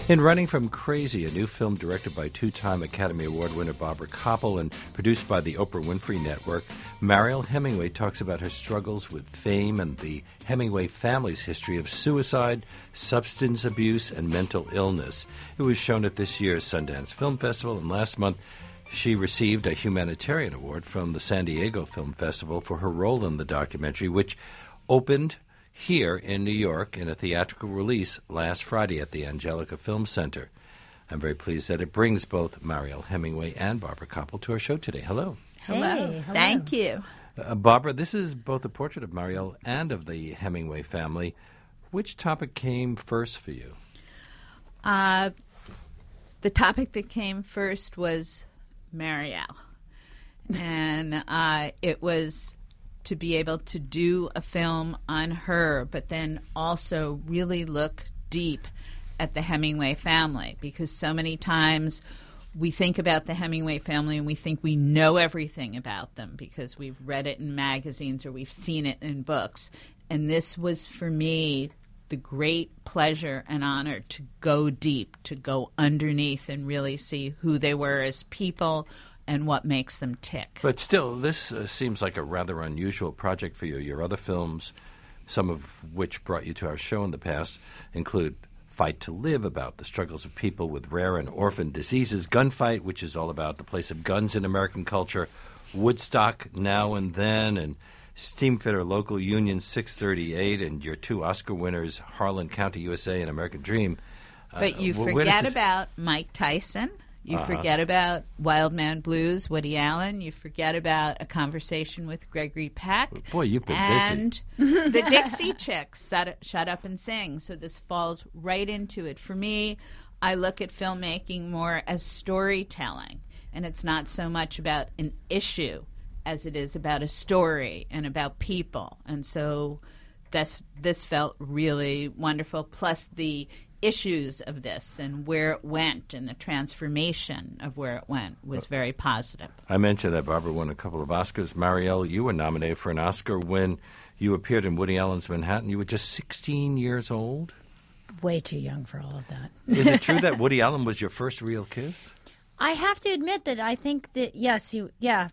In Running from Crazy, a new film directed by two-time Academy Award winner Barbara Kopple and produced by the Oprah Winfrey Network, Mariel Hemingway talks about her struggles with fame and the Hemingway family's history of suicide, substance abuse, and mental illness. It was shown at this year's Sundance Film Festival, and last month she received a humanitarian award from the San Diego Film Festival for her role in the documentary, which opened here in New York in a theatrical release last Friday at the Angelica Film Center. I'm very pleased that it brings both Mariel Hemingway and Barbara Kopple to our show today. Hello. Hello. Thank you. Barbara, this is both a portrait of Mariel and of the Hemingway family. Which topic came first for you? The topic that came first was Mariel. And it was to be able to do a film on her, but then also really look deep at the Hemingway family, because so many times we think about the Hemingway family and we think we know everything about them because we've read it in magazines or we've seen it in books. And this was, for me, the great pleasure and honor to go deep, to go underneath and really see who they were as people and what makes them tick. But still, this seems like a rather unusual project for you. Your other films, some of which brought you to our show in the past, include Fight to Live, about the struggles of people with rare and orphan diseases, Gunfight, which is all about the place of guns in American culture, Woodstock, Now and Then, and Steamfitter Local Union 638, and your two Oscar winners, Harlan County, USA, and American Dream. But you forget about Mike Tyson. You forget about Wild Man Blues, Woody Allen. You forget about A Conversation with Gregory Peck. Boy, you've been busy. And the Dixie Chicks, Shut Up and Sing. So this falls right into it. For me, I look at filmmaking more as storytelling. And it's not so much about an issue as it is about a story and about people. And so this felt really wonderful. Plus the issues of this and where it went and the transformation of where it went was very positive. I mentioned that Barbara won a couple of Oscars. Mariel, you were nominated for an Oscar when you appeared in Woody Allen's Manhattan. You were just 16 years old? Way too young for all of that. Is it true that Woody Allen was your first real kiss? I have to admit that I think that, yes, yeah.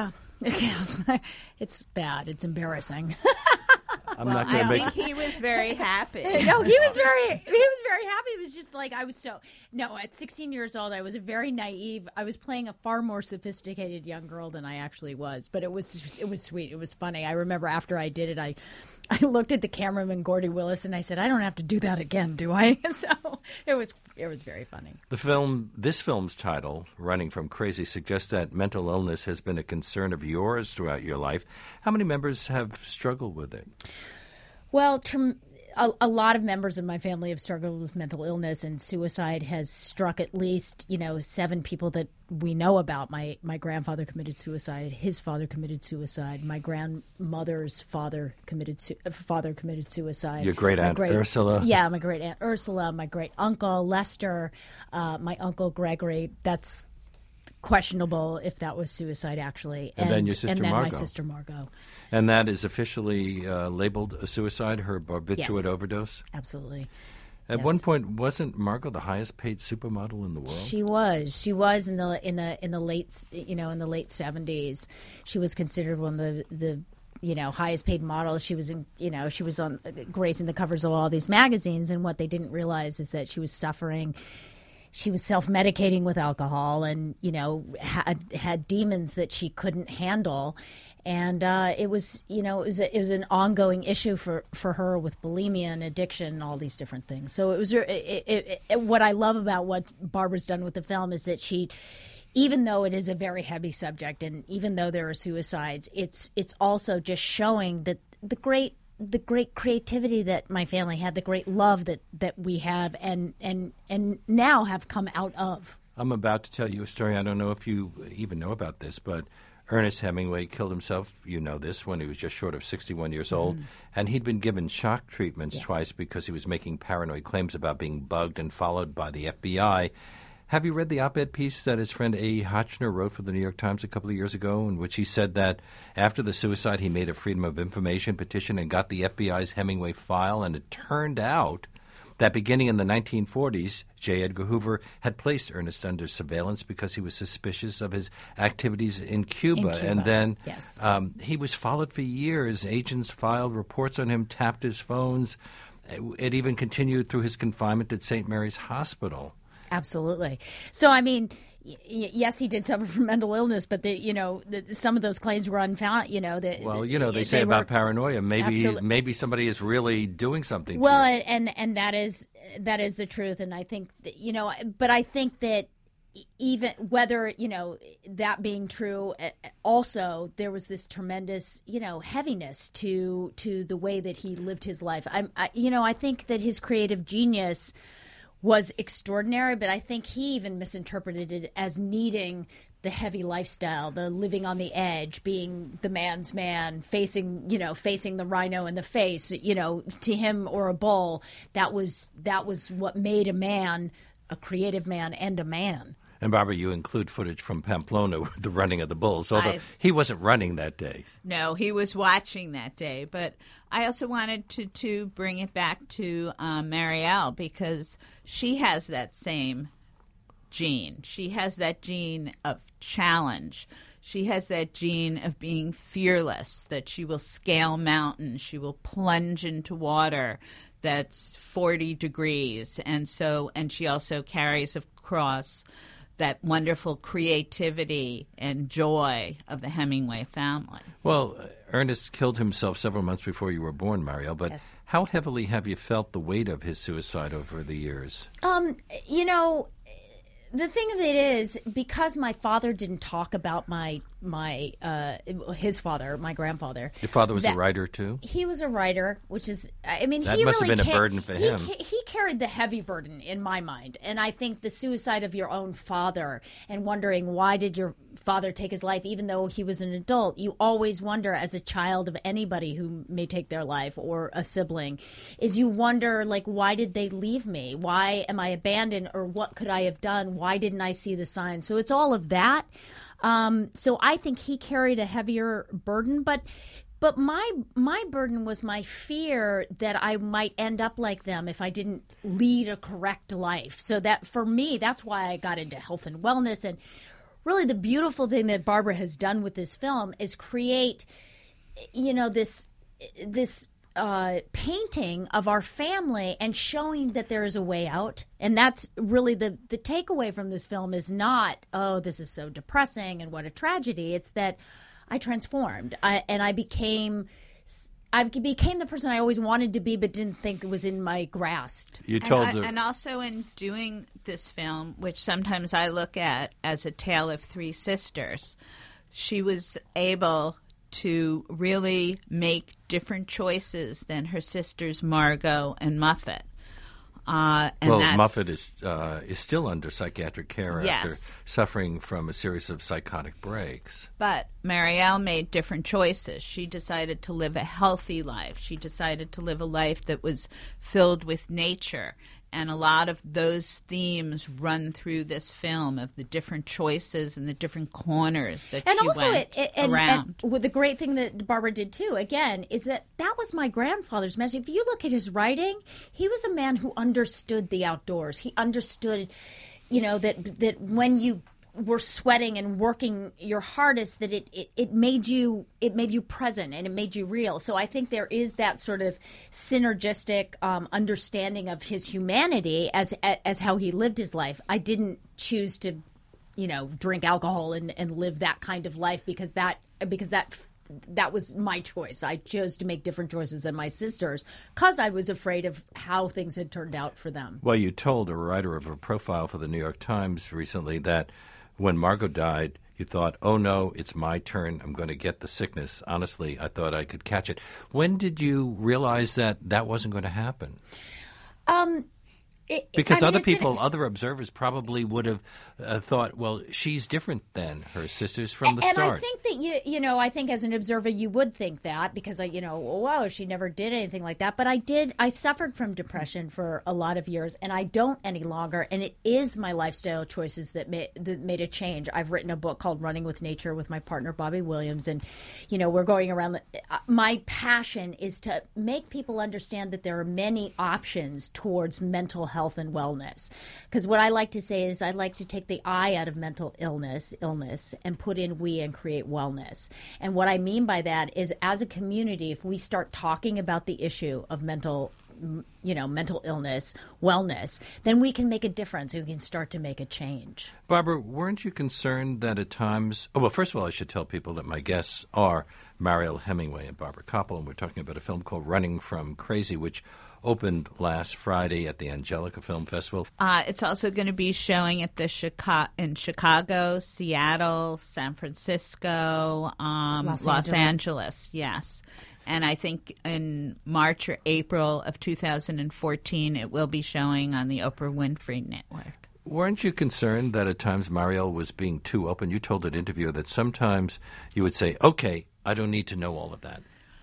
It's bad. It's embarrassing. I'm not going to make. I think he was very happy. No, he was very happy. It was just like at 16 years old, I was very naive. I was playing a far more sophisticated young girl than I actually was. But it was sweet. It was funny. I remember after I did it, I looked at the cameraman, Gordy Willis, and I said, I don't have to do that again, do I? So it was very funny. This film's title, Running from Crazy, suggests that mental illness has been a concern of yours throughout your life. How many members have struggled with it? Well, a lot of members of my family have struggled with mental illness, and suicide has struck at least, 7 people that we know about. My grandfather committed suicide. His father committed suicide. My grandmother's father committed suicide. Your great aunt Ursula? Yeah, my great aunt Ursula. My great uncle Lester. My uncle Gregory. That's questionable if that was suicide, actually. And then your sister Margot. And then my sister Margot. And that is officially labeled a suicide, her barbiturate overdose? Absolutely. At one point, wasn't Margot the highest paid supermodel in the world? She was in the late 70s. She was considered one of the highest paid models. She was on gracing the covers of all these magazines, and what they didn't realize is that she was suffering. She was self-medicating with alcohol, and had demons that she couldn't handle, and it was an ongoing issue for her with bulimia and addiction and all these different things. So it was what I love about what Barbara's done with the film is that she, even though it is a very heavy subject, and even though there are suicides, it's also just showing that the great creativity that my family had, the great love that we have and now have come out of. I'm about to tell you a story. I don't know if you even know about this, but Ernest Hemingway killed himself, you know this, when he was just short of 61 years old. And he'd been given shock treatments twice because he was making paranoid claims about being bugged and followed by the FBI. Have you read the op-ed piece that his friend A. Hotchner wrote for the New York Times a couple of years ago, in which he said that after the suicide he made a Freedom of Information petition and got the FBI's Hemingway file, and it turned out that beginning in the 1940s, J. Edgar Hoover had placed Ernest under surveillance because he was suspicious of his activities in Cuba. And then yes. He was followed for years. Agents filed reports on him, tapped his phones. It even continued through his confinement at St. Mary's Hospital. Absolutely. So, I mean, yes, he did suffer from mental illness, but some of those claims were unfounded. They say about paranoia. Maybe somebody is really doing something. Well, and that is the truth. And I think that, but I think that even whether that being true, also there was this tremendous heaviness to the way that he lived his life. I think that his creative genius was extraordinary, but I think he even misinterpreted it as needing the heavy lifestyle, the living on the edge, being the man's man, facing the rhino in the face, to him, or a bull. That was what made a man a creative man and a man. And Barbara, you include footage from Pamplona, the running of the bulls, although he wasn't running that day. No, he was watching that day. But I also wanted to bring it back to Marielle, because she has that same gene. She has that gene of challenge. She has that gene of being fearless, that she will scale mountains, she will plunge into water that's 40 degrees. And she also carries across that wonderful creativity and joy of the Hemingway family. Well, Ernest killed himself several months before you were born, Marielle, but yes. How heavily have you felt the weight of his suicide over the years? The thing of it is, because my father didn't talk about his father, my grandfather. Your father was a writer too? He was a writer, which is, that must have been a burden for him. He carried the heavy burden in my mind. And I think the suicide of your own father and wondering, why did your father take his life, even though he was an adult? You always wonder, as a child of anybody who may take their life, or a sibling, is you wonder, why did they leave me? Why am I abandoned? Or what could I have done? Why didn't I see the signs? So it's all of that. So I think he carried a heavier burden, but my burden was my fear that I might end up like them if I didn't lead a correct life. So that, for me, that's why I got into health and wellness. And really the beautiful thing that Barbara has done with this film is create, this painting of our family and showing that there is a way out. And that's really the takeaway from this film, is not, oh, this is so depressing and what a tragedy. It's that I transformed, and I became the person I always wanted to be, but didn't think it was in my grasp. And also in doing this film, which sometimes I look at as a tale of three sisters, she was able to really make different choices than her sisters Margot and Muffet. Muffet is still under psychiatric care after Yes. suffering from a series of psychotic breaks. But Marielle made different choices. She decided to live a healthy life. She decided to live a life that was filled with nature. And a lot of those themes run through this film, of the different choices and the different corners that she went around. And the great thing that Barbara did too, again, is that was my grandfather's message. If you look at his writing, he was a man who understood the outdoors. He understood, that when you were sweating and working your hardest, that it made you present and it made you real. So I think there is that sort of synergistic understanding of his humanity as how he lived his life. I didn't choose to, drink alcohol and live that kind of life because that was my choice. I chose to make different choices than my sisters because I was afraid of how things had turned out for them. Well, you told a writer of a profile for the New York Times recently that when Margot died, you thought, oh, no, it's my turn. I'm going to get the sickness. Honestly, I thought I could catch it. When did you realize that wasn't going to happen? Because other people, other observers probably would have thought, well, she's different than her sisters from the start. And I think that, I think as an observer you would think that because, wow, she never did anything like that. But I suffered from depression for a lot of years, and I don't any longer. And it is my lifestyle choices that made a change. I've written a book called Running with Nature with my partner, Bobby Williams. And, we're going around. My passion is to make people understand that there are many options towards mental health and wellness. Because what I like to say is I'd like to take the I out of mental illness, and put in we and create wellness. And what I mean by that is as a community, if we start talking about the issue of mental illness, wellness, then we can make a difference. We can start to make a change. Barbara, weren't you concerned that at times... Oh, well, first of all, I should tell people that my guests are Mariel Hemingway and Barbara Koppel, and we're talking about a film called Running from Crazy, which opened last Friday at the Angelica Film Festival. It's also going to be showing at the in Chicago, Seattle, San Francisco, Los Angeles. Yes. And I think in March or April of 2014, it will be showing on the Oprah Winfrey Network. Weren't you concerned that at times Mariel was being too open? You told an interviewer that sometimes you would say, okay, I don't need to know all of that.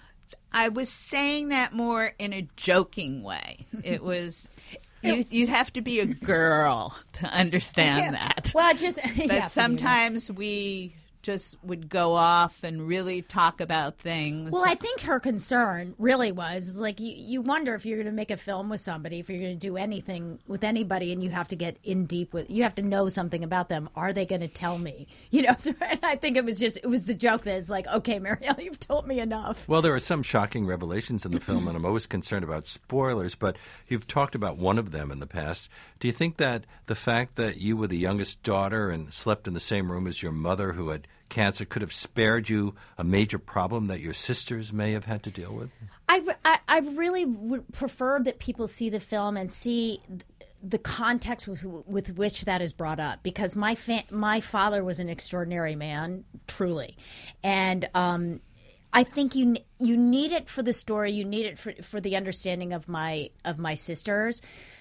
I was saying that more in a joking way. It was... You'd have to be a girl to understand that. Well, but sometimes we just would go off and really talk about things. Well, I think her concern really was like you wonder if you're going to make a film with somebody, if you're going to do anything with anybody, and you have to get in deep with, you have to know something about them. Are they going to tell me? So I think it was the joke that is like, okay, Mariel, you've told me enough. Well, there are some shocking revelations in the film, and I'm always concerned about spoilers, but you've talked about one of them in the past. Do you think that the fact that you were the youngest daughter and slept in the same room as your mother who had cancer could have spared you a major problem that your sisters may have had to deal with? I really would prefer that people see the film and see the context with which that is brought up, because my father was an extraordinary man, truly, and I think you need it for the story. You need it for the understanding of my sisters.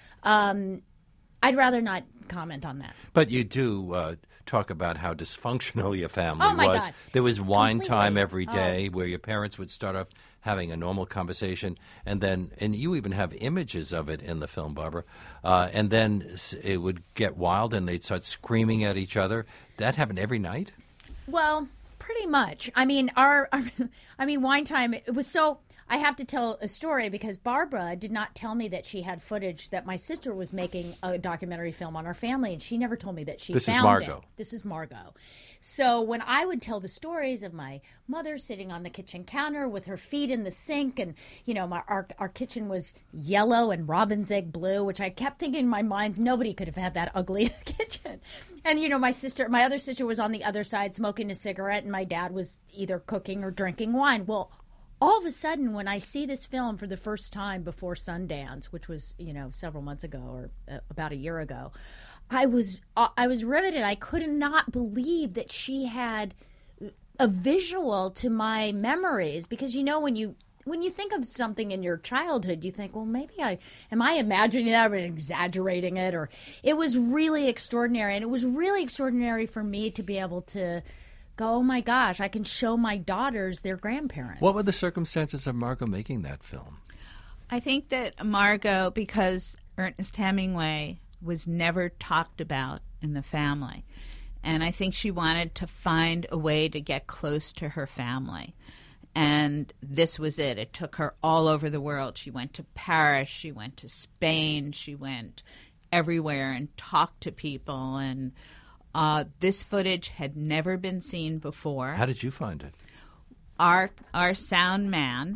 I'd rather not comment on that. But you do talk about how dysfunctional your family was. God. There was wine time every day where your parents would start off having a normal conversation, and you even have images of it in the film, Barbara, and then it would get wild and they'd start screaming at each other. That happened every night? Well, pretty much. I mean, wine time, it was so... I have to tell a story because Barbara did not tell me that she had footage that my sister was making a documentary film on our family, and she never told me that she found it. This is Margot. This is Margot. So when I would tell the stories of my mother sitting on the kitchen counter with her feet in the sink, and our kitchen was yellow and robin's egg blue, which I kept thinking in my mind, nobody could have had that ugly kitchen. And my other sister was on the other side smoking a cigarette, and my dad was either cooking or drinking wine. Well, all of a sudden, when I see this film for the first time before Sundance, which was, several months ago or about a year ago, I was riveted. I could not believe that she had a visual to my memories, because when you think of something in your childhood, you think, well, maybe am I imagining that or exaggerating it? Or it was really extraordinary, and it was really extraordinary for me to be able to go, oh my gosh, I can show my daughters their grandparents. What were the circumstances of Margot making that film? I think that Margot, because Ernest Hemingway was never talked about in the family, and I think she wanted to find a way to get close to her family. And this was it. It took her all over the world. She went to Paris, she went to Spain, she went everywhere and talked to people, and this footage had never been seen before. How did you find it? Our sound man,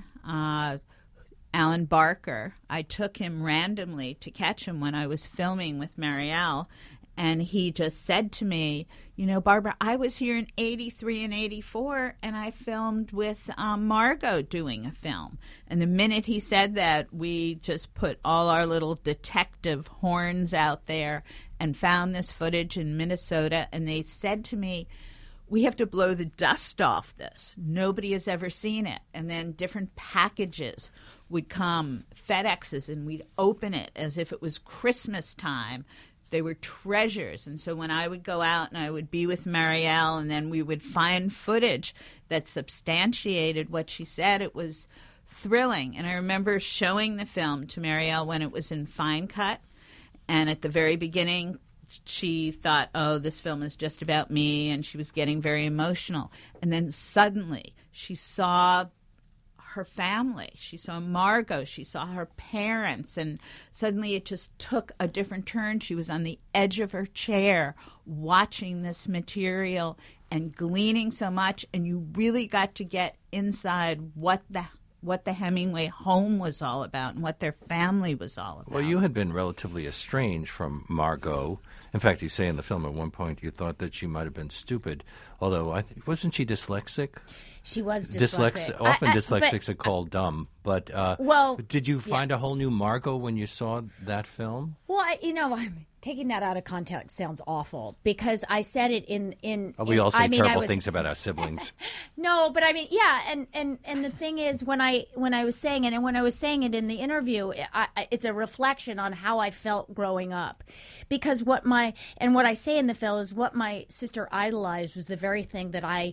Alan Barker, I took him randomly to catch him when I was filming with Mariel, and he just said to me, Barbara, I was here in 83 and 84, and I filmed with Margot doing a film. And the minute he said that, we just put all our little detective horns out there and found this footage in Minnesota, and they said to me, we have to blow the dust off this. Nobody has ever seen it. And then different packages would come, FedExes, and we'd open it as if it was Christmas time. They were treasures. And so when I would go out and I would be with Marielle, and then we would find footage that substantiated what she said, it was thrilling. And I remember showing the film to Marielle when it was in fine cut. And at the very beginning, she thought, oh, this film is just about me, and she was getting very emotional. And then suddenly she saw her family. She saw Margot. She saw her parents. And suddenly it just took a different turn. She was on the edge of her chair watching this material and gleaning so much. And you really got to get inside what the Hemingway home was all about and what their family was all about. Well, you had been relatively estranged from Margot. In fact, you say in the film at one point you thought that she might have been stupid, although wasn't she dyslexic? She was dyslexic. Often dyslexics are called dumb. But did you find a whole new Margot when you saw that film? Well, I'm taking that out of context sounds awful because I said it in we all say terrible things about our siblings. No, but I mean, yeah, and the thing is, when I was saying it, and when I was saying it in the interview, it's a reflection on how I felt growing up, because what I say in the film is what my sister idolized was the very thing that I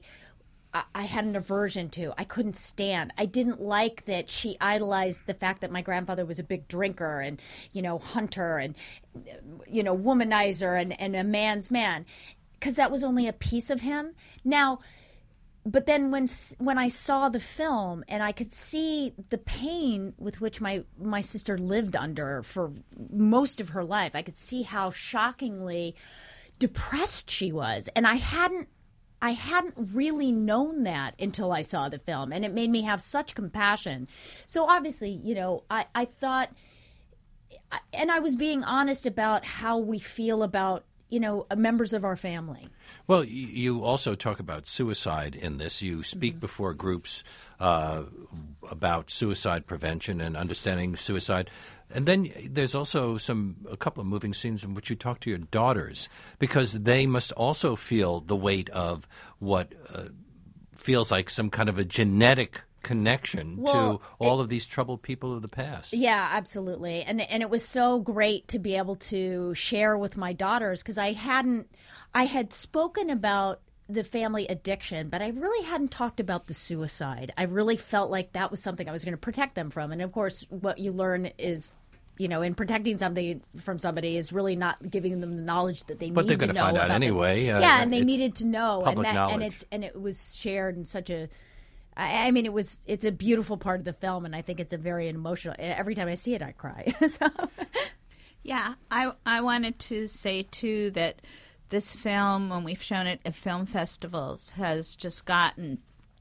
had an aversion to. I couldn't stand. I didn't like that she idolized the fact that my grandfather was a big drinker and, hunter and, womanizer and a man's man, because that was only a piece of him. Now, but then when I saw the film and I could see the pain with which my sister lived under for most of her life, I could see how shockingly depressed she was. And I hadn't really known that until I saw the film, and it made me have such compassion. So obviously, I thought, and I was being honest about how we feel about, members of our family. Well, you also talk about suicide in this. You speak before groups about suicide prevention and understanding suicide. And then there's also a couple of moving scenes in which you talk to your daughters, because they must also feel the weight of what feels like some kind of a genetic connection to all of these troubled people of the past. Yeah, absolutely. And it was so great to be able to share with my daughters, because I had spoken about the family addiction, but I really hadn't talked about the suicide. I really felt like that was something I was going to protect them from. And of course, what you learn is, in protecting something from somebody is really not giving them the knowledge that they need to know. But they're going to find out anyway. And they needed to know. Public knowledge. And it was shared in such a... it's a beautiful part of the film, and I think it's a very emotional... Every time I see it, I cry. So. Yeah, I wanted to say, too, that this film, when we've shown it at film festivals, has just gotten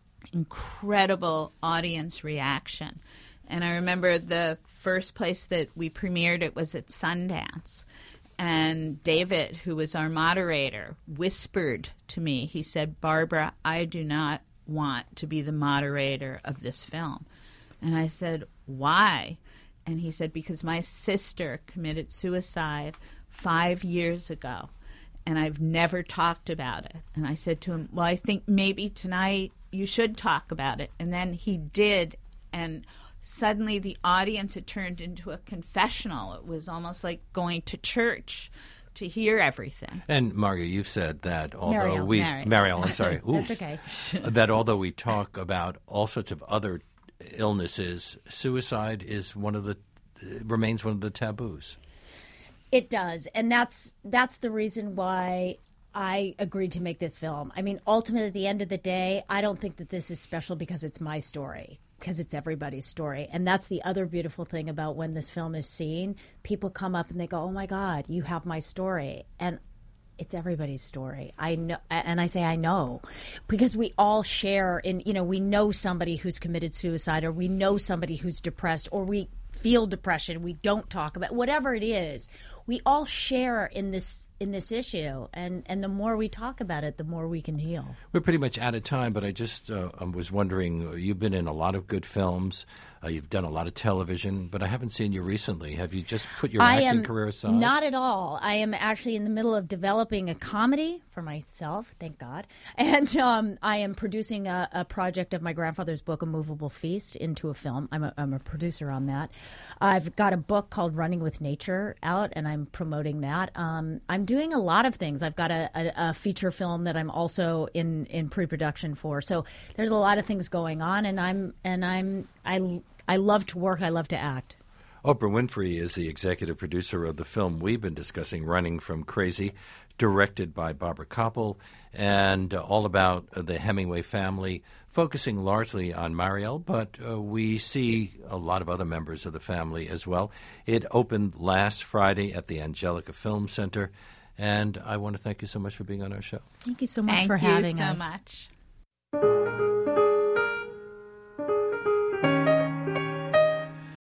incredible audience reaction. And I remember the first place that we premiered it was at Sundance. And David, who was our moderator, whispered to me, he said, "Barbara, I do not want to be the moderator of this film." And I said, "Why?" And he said, "Because my sister committed suicide 5 years ago, and I've never talked about it." And I said to him, "Well, I think maybe tonight you should talk about it." And then he did, and suddenly the audience had turned into a confessional. It was almost like going to church to hear everything. And Margaret, you've said that although Marielle, I'm sorry. That's okay. That although we talk about all sorts of other illnesses, suicide is remains one of the taboos. It does, and that's the reason why I agreed to make this film. I mean, ultimately, at the end of the day, I don't think that this is special because it's my story, because it's everybody's story. And that's the other beautiful thing about when this film is seen. People come up and they go, "Oh my God, you have my story." And it's everybody's story. I know, and I say I know, because we all share in, we know somebody who's committed suicide, or we know somebody who's depressed, or we feel depression, we don't talk about, whatever it is, we all share in this issue, and the more we talk about it, the more we can heal. We're pretty much out of time, but I just was wondering, you've been in a lot of good films. You've done a lot of television, but I haven't seen you recently. Have you just put your acting career aside? Not at all. I am actually in the middle of developing a comedy for myself, thank God. And I am producing a project of my grandfather's book, A Movable Feast, into a film. I'm a producer on that. I've got a book called Running with Nature out, and I'm promoting that. I'm doing a lot of things. I've got a feature film that I'm also in pre-production for. So there's a lot of things going on, and I love to work. I love to act. Oprah Winfrey is the executive producer of the film we've been discussing, Running from Crazy, directed by Barbara Kopple, and all about the Hemingway family, focusing largely on Mariel, but we see a lot of other members of the family as well. It opened last Friday at the Angelica Film Center, and I want to thank you so much for being on our show. Thank you so much for having us. Thank you so much.